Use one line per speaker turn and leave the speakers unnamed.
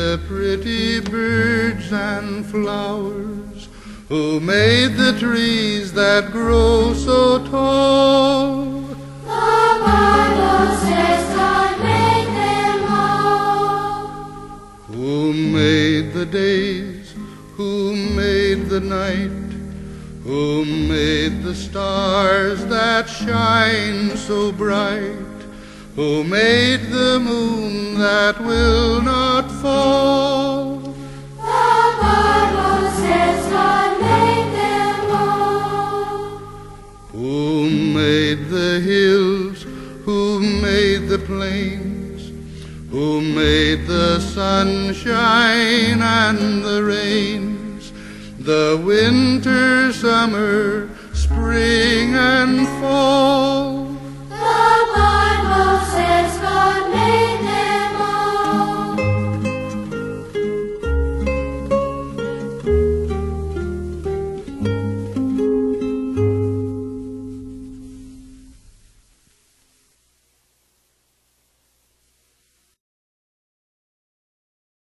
the pretty birds and flowers? Who made the trees that grow so tall?
The Bible says God made them all.
Who made the days? Who made the night? Who made the stars that shine so bright? Who made the moon that will not fall?
The Bible says God made them all.
Who made the hills? Who made the plains? Who made the sunshine and the rains? The winter, summer, spring and fall?